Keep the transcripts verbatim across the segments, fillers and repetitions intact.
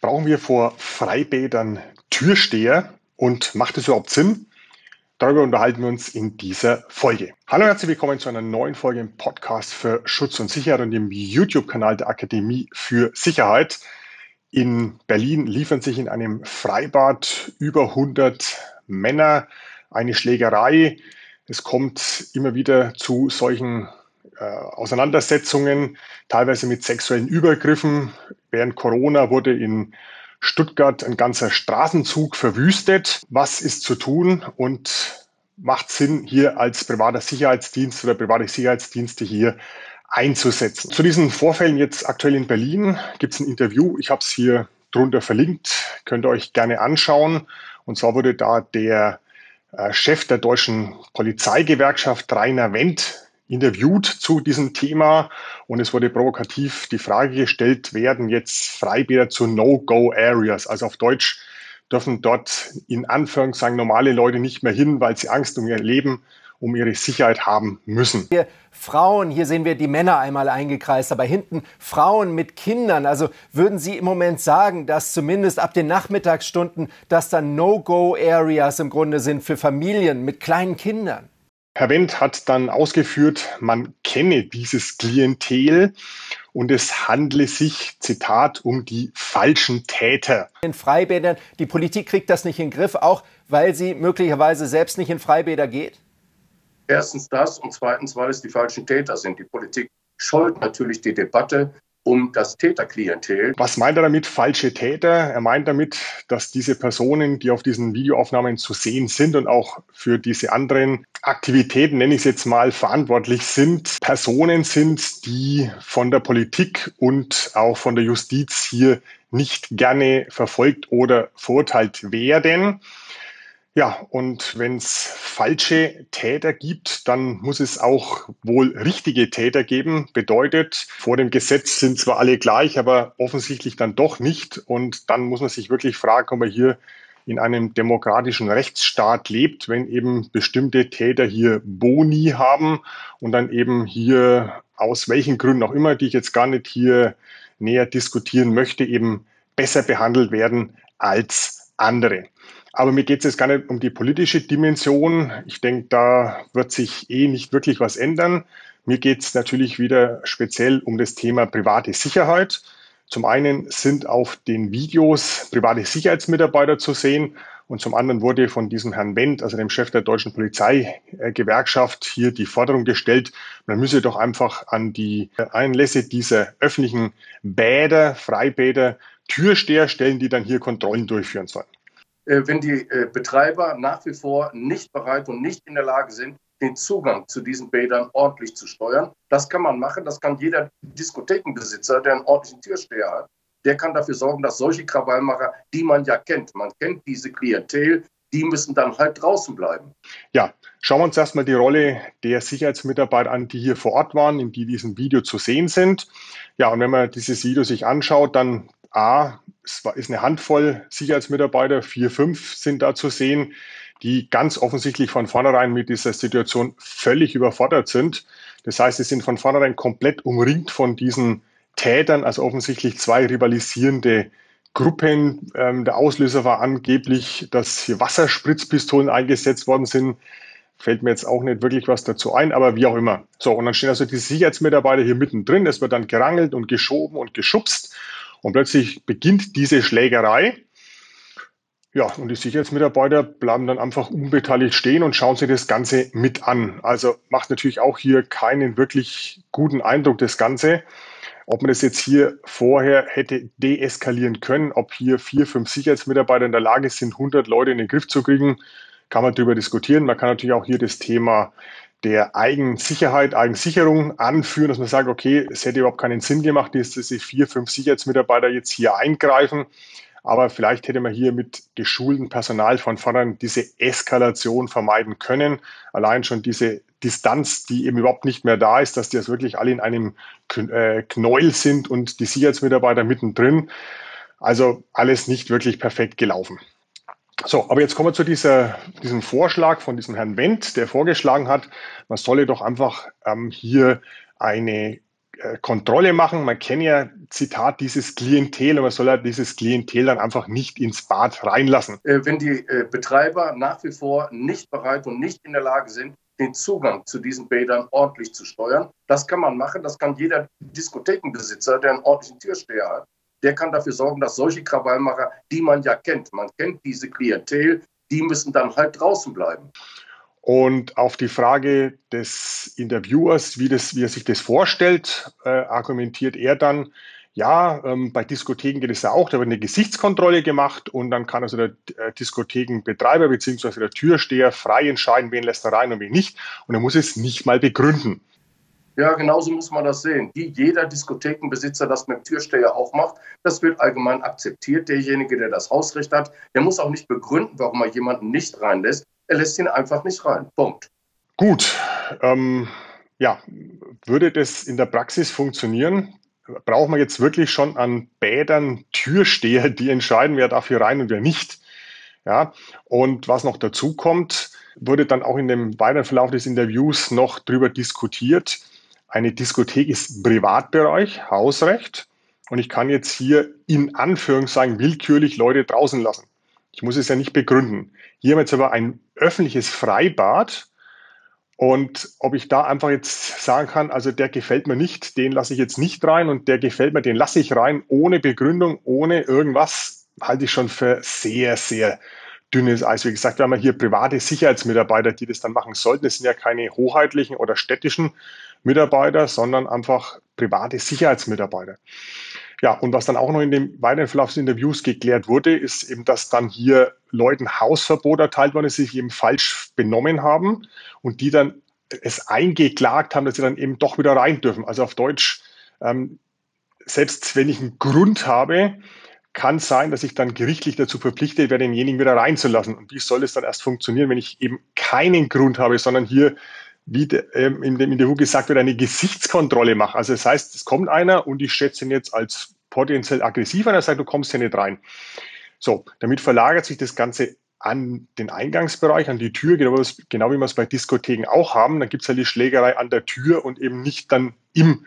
Brauchen wir vor Freibädern Türsteher und macht es überhaupt Sinn? Darüber unterhalten wir uns in dieser Folge. Hallo und herzlich willkommen zu einer neuen Folge im Podcast für Schutz und Sicherheit und dem YouTube-Kanal der Akademie für Sicherheit. In Berlin liefern sich in einem Freibad über hundert Männer eine Schlägerei. Es kommt immer wieder zu solchen äh, Auseinandersetzungen, teilweise mit sexuellen Übergriffen. Während Corona wurde in Stuttgart ein ganzer Straßenzug verwüstet. Was ist zu tun und macht Sinn, hier als privater Sicherheitsdienst oder private Sicherheitsdienste hier einzusetzen? Zu diesen Vorfällen jetzt aktuell in Berlin gibt es ein Interview. Ich habe es hier drunter verlinkt. Könnt ihr euch gerne anschauen. Und zwar wurde da der äh, Chef der deutschen Polizeigewerkschaft, Rainer Wendt, interviewt zu diesem Thema und es wurde provokativ die Frage gestellt, werden jetzt Freibäder zu No-Go-Areas, also auf Deutsch dürfen dort in Anführungszeichen normale Leute nicht mehr hin, weil sie Angst um ihr Leben, um ihre Sicherheit haben müssen. Hier Frauen, hier sehen wir die Männer einmal eingekreist, aber hinten Frauen mit Kindern. Also würden Sie im Moment sagen, dass zumindest ab den Nachmittagsstunden das dann No-Go-Areas im Grunde sind für Familien mit kleinen Kindern? Herr Wendt hat dann ausgeführt, man kenne dieses Klientel und es handle sich, Zitat, um die falschen Täter. In Freibädern, die Politik kriegt das nicht in den Griff, auch weil sie möglicherweise selbst nicht in Freibäder geht? Erstens das und zweitens, weil es die falschen Täter sind. Die Politik scheut natürlich die Debatte um das Täterklientel. Was meint er damit, falsche Täter? Er meint damit, dass diese Personen, die auf diesen Videoaufnahmen zu sehen sind und auch für diese anderen Aktivitäten, nenne ich es jetzt mal, verantwortlich sind, Personen sind, die von der Politik und auch von der Justiz hier nicht gerne verfolgt oder verurteilt werden. Ja, und wenn es falsche Täter gibt, dann muss es auch wohl richtige Täter geben. Bedeutet, vor dem Gesetz sind zwar alle gleich, aber offensichtlich dann doch nicht. Und dann muss man sich wirklich fragen, ob man hier in einem demokratischen Rechtsstaat lebt, wenn eben bestimmte Täter hier Boni haben und dann eben hier aus welchen Gründen auch immer, die ich jetzt gar nicht hier näher diskutieren möchte, eben besser behandelt werden als andere. Aber mir geht es jetzt gar nicht um die politische Dimension. Ich denke, da wird sich eh nicht wirklich was ändern. Mir geht es natürlich wieder speziell um das Thema private Sicherheit. Zum einen sind auf den Videos private Sicherheitsmitarbeiter zu sehen und zum anderen wurde von diesem Herrn Wendt, also dem Chef der deutschen Polizeigewerkschaft, hier die Forderung gestellt, man müsse doch einfach an die Einlässe dieser öffentlichen Bäder, Freibäder, Türsteher stellen, die dann hier Kontrollen durchführen sollen. Wenn die Betreiber nach wie vor nicht bereit und nicht in der Lage sind, den Zugang zu diesen Bädern ordentlich zu steuern. Das kann man machen, das kann jeder Diskothekenbesitzer, der einen ordentlichen Türsteher hat, der kann dafür sorgen, dass solche Krawallmacher, die man ja kennt, man kennt diese Klientel, die müssen dann halt draußen bleiben. Ja, schauen wir uns erstmal die Rolle der Sicherheitsmitarbeiter an, die hier vor Ort waren, in die diesem Video zu sehen sind. Ja, und wenn man dieses Video sich anschaut, dann A, es ist eine Handvoll Sicherheitsmitarbeiter, vier, fünf sind da zu sehen, die ganz offensichtlich von vornherein mit dieser Situation völlig überfordert sind. Das heißt, sie sind von vornherein komplett umringt von diesen Tätern, also offensichtlich zwei rivalisierende Gruppen. Ähm, der Auslöser war angeblich, dass hier Wasserspritzpistolen eingesetzt worden sind. Fällt mir jetzt auch nicht wirklich was dazu ein, aber wie auch immer. So, und dann stehen also die Sicherheitsmitarbeiter hier mittendrin. Es wird dann gerangelt und geschoben und geschubst. Und plötzlich beginnt diese Schlägerei. Ja, und die Sicherheitsmitarbeiter bleiben dann einfach unbeteiligt stehen und schauen sich das Ganze mit an. Also macht natürlich auch hier keinen wirklich guten Eindruck, das Ganze. Ob man das jetzt hier vorher hätte deeskalieren können, ob hier vier, fünf Sicherheitsmitarbeiter in der Lage sind, hundert Leute in den Griff zu kriegen, kann man darüber diskutieren. Man kann natürlich auch hier das Thema der Eigensicherheit, Eigensicherung anführen, dass man sagt, okay, es hätte überhaupt keinen Sinn gemacht, dass diese vier, fünf Sicherheitsmitarbeiter jetzt hier eingreifen. Aber vielleicht hätte man hier mit geschultem Personal von vornherein diese Eskalation vermeiden können. Allein schon diese Distanz, die eben überhaupt nicht mehr da ist, dass die jetzt wirklich alle in einem Knäuel sind und die Sicherheitsmitarbeiter mittendrin. Also alles nicht wirklich perfekt gelaufen. So, aber jetzt kommen wir zu dieser, diesem Vorschlag von diesem Herrn Wendt, der vorgeschlagen hat, man solle doch einfach ähm, hier eine äh, Kontrolle machen. Man kennt ja, Zitat, dieses Klientel, und man soll ja dieses Klientel dann einfach nicht ins Bad reinlassen. Äh, wenn die äh, Betreiber nach wie vor nicht bereit und nicht in der Lage sind, den Zugang zu diesen Bädern ordentlich zu steuern, das kann man machen, das kann jeder Diskothekenbesitzer, der einen ordentlichen Türsteher hat, der kann dafür sorgen, dass solche Krawallmacher, die man ja kennt, man kennt diese Klientel, die müssen dann halt draußen bleiben. Und auf die Frage des Interviewers, wie, das, wie er sich das vorstellt, äh, argumentiert er dann, ja, ähm, bei Diskotheken geht es ja auch, da wird eine Gesichtskontrolle gemacht und dann kann also der äh, Diskothekenbetreiber bzw. der Türsteher frei entscheiden, wen lässt er rein und wen nicht. Und er muss es nicht mal begründen. Ja, genauso muss man das sehen. Wie jeder Diskothekenbesitzer das mit dem Türsteher auch macht, das wird allgemein akzeptiert. Derjenige, der das Hausrecht hat, der muss auch nicht begründen, warum er jemanden nicht reinlässt. Er lässt ihn einfach nicht rein. Punkt. Gut, ähm, ja, würde das in der Praxis funktionieren? Brauchen wir jetzt wirklich schon an Bädern Türsteher, die entscheiden, wer darf hier rein und wer nicht? Ja, und was noch dazu kommt, wurde dann auch in dem weiteren Verlauf des Interviews noch darüber diskutiert. Eine Diskothek ist Privatbereich, Hausrecht, und ich kann jetzt hier in Anführungszeichen willkürlich Leute draußen lassen. Ich muss es ja nicht begründen. Hier haben wir jetzt aber ein öffentliches Freibad, und ob ich da einfach jetzt sagen kann, also der gefällt mir nicht, den lasse ich jetzt nicht rein, und der gefällt mir, den lasse ich rein, ohne Begründung, ohne irgendwas, halte ich schon für sehr, sehr dünnes Eis. Wie gesagt, wir haben ja hier private Sicherheitsmitarbeiter, die das dann machen sollten. Das sind ja keine hoheitlichen oder städtischen Mitarbeiter, sondern einfach private Sicherheitsmitarbeiter. Ja, und was dann auch noch in dem weiteren Verlauf des Interviews geklärt wurde, ist eben, dass dann hier Leuten Hausverbot erteilt worden ist, die sich eben falsch benommen haben und die dann es eingeklagt haben, dass sie dann eben doch wieder rein dürfen. Also auf Deutsch, ähm, selbst wenn ich einen Grund habe, kann sein, dass ich dann gerichtlich dazu verpflichtet werde, denjenigen wieder reinzulassen. Und wie soll es dann erst funktionieren, wenn ich eben keinen Grund habe, sondern hier, wie de, ähm, in dem Interview gesagt wird, eine Gesichtskontrolle mache. Also das heißt, es kommt einer und ich schätze ihn jetzt als potenziell aggressiv an, er sagt, du kommst hier nicht rein. So, damit verlagert sich das Ganze an den Eingangsbereich, an die Tür, genau, genau wie wir es bei Diskotheken auch haben. Dann gibt es halt die Schlägerei an der Tür und eben nicht dann im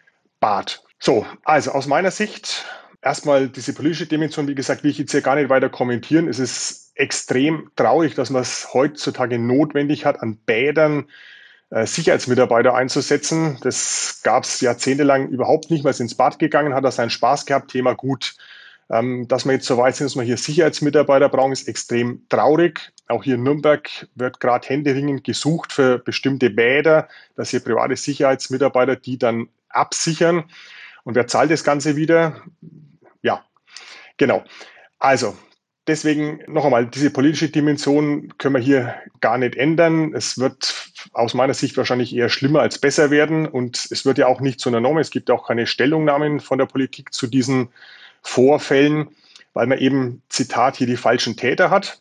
Bad. So, also aus meiner Sicht erstmal diese politische Dimension, wie gesagt, will ich jetzt hier gar nicht weiter kommentieren. Es ist extrem traurig, dass man es heutzutage notwendig hat, an Bädern äh, Sicherheitsmitarbeiter einzusetzen. Das gab es jahrzehntelang überhaupt nicht. Man ist ins Bad gegangen, hat da seinen Spaß gehabt, Thema gut. Ähm, dass wir jetzt so weit sind, dass wir hier Sicherheitsmitarbeiter brauchen, ist extrem traurig. Auch hier in Nürnberg wird gerade händeringend gesucht für bestimmte Bäder, dass hier private Sicherheitsmitarbeiter die dann absichern. Und wer zahlt das Ganze wieder? Ja, genau. Also, deswegen noch einmal, diese politische Dimension können wir hier gar nicht ändern. Es wird aus meiner Sicht wahrscheinlich eher schlimmer als besser werden. Und es wird ja auch nicht zu einer Norm. Es gibt auch keine Stellungnahmen von der Politik zu diesen Vorfällen, weil man eben, Zitat, hier die falschen Täter hat.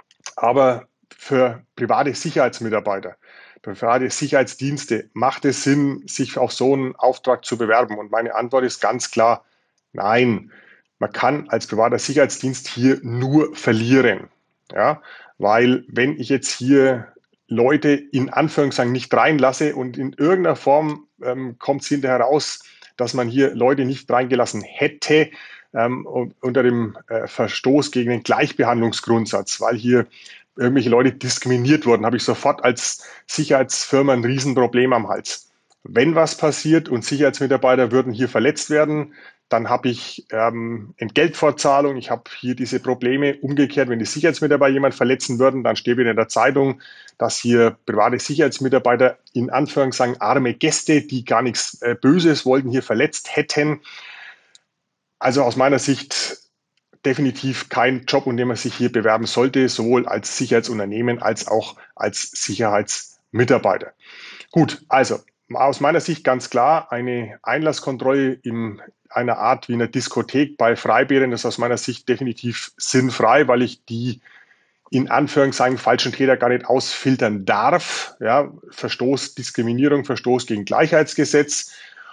Aber für private Sicherheitsmitarbeiter, für private Sicherheitsdienste macht es Sinn, sich auf so einen Auftrag zu bewerben? Und meine Antwort ist ganz klar, nein. Man kann als privater Sicherheitsdienst hier nur verlieren. Ja, weil wenn ich jetzt hier Leute in Anführungszeichen nicht reinlasse und in irgendeiner Form ähm, kommt es hinterher raus, dass man hier Leute nicht reingelassen hätte, ähm, unter dem äh, Verstoß gegen den Gleichbehandlungsgrundsatz, weil hier irgendwelche Leute diskriminiert wurden, habe ich sofort als Sicherheitsfirma ein Riesenproblem am Hals. Wenn was passiert und Sicherheitsmitarbeiter würden hier verletzt werden, dann habe ich ähm, Entgeltfortzahlung, ich habe hier diese Probleme. Umgekehrt, wenn die Sicherheitsmitarbeiter jemand verletzen würden, dann steht wieder in der Zeitung, dass hier private Sicherheitsmitarbeiter in Anführungszeichen arme Gäste, die gar nichts äh, Böses wollten, hier verletzt hätten. Also aus meiner Sicht definitiv kein Job, in dem man sich hier bewerben sollte, sowohl als Sicherheitsunternehmen als auch als Sicherheitsmitarbeiter. Gut, also aus meiner Sicht ganz klar, eine Einlasskontrolle in einer Art wie einer Diskothek bei Freibädern ist aus meiner Sicht definitiv sinnfrei, weil ich die in Anführungszeichen falschen Täter gar nicht ausfiltern darf. Ja, Verstoß, Diskriminierung, Verstoß gegen Gleichheitsgesetz.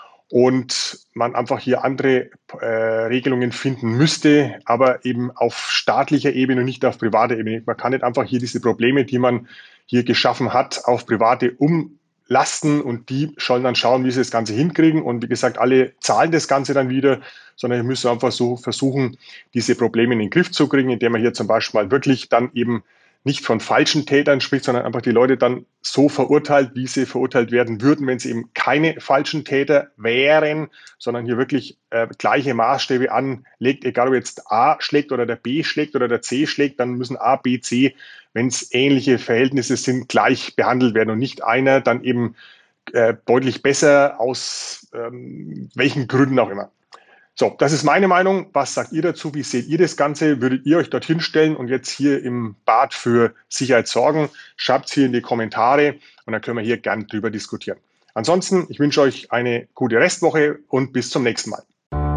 Und man einfach hier andere äh, Regelungen finden müsste, aber eben auf staatlicher Ebene und nicht auf privater Ebene. Man kann nicht einfach hier diese Probleme, die man hier geschaffen hat, auf private lasten und die sollen dann schauen, wie sie das Ganze hinkriegen. Und wie gesagt, alle zahlen das Ganze dann wieder, sondern wir müssen einfach so versuchen, diese Probleme in den Griff zu kriegen, indem man hier zum Beispiel mal wirklich dann eben nicht von falschen Tätern spricht, sondern einfach die Leute dann so verurteilt, wie sie verurteilt werden würden, wenn sie eben keine falschen Täter wären, sondern hier wirklich äh, gleiche Maßstäbe anlegt, egal ob jetzt A schlägt oder der B schlägt oder der C schlägt, dann müssen A, B, C, wenn es ähnliche Verhältnisse sind, gleich behandelt werden und nicht einer dann eben äh, deutlich besser aus ähm, welchen Gründen auch immer. So, das ist meine Meinung. Was sagt ihr dazu? Wie seht ihr das Ganze? Würdet ihr euch dorthin stellen und jetzt hier im Bad für Sicherheit sorgen? Schreibt es hier in die Kommentare und dann können wir hier gern drüber diskutieren. Ansonsten, ich wünsche euch eine gute Restwoche und bis zum nächsten Mal.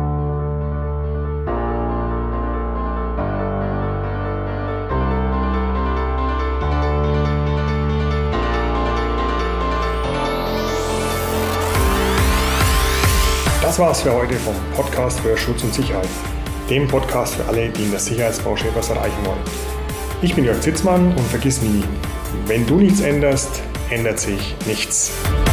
Das war's für heute vom Podcast für Schutz und Sicherheit, dem Podcast für alle, die in der Sicherheitsbranche etwas erreichen wollen. Ich bin Jörg Zitzmann und vergiss nie, wenn du nichts änderst, ändert sich nichts.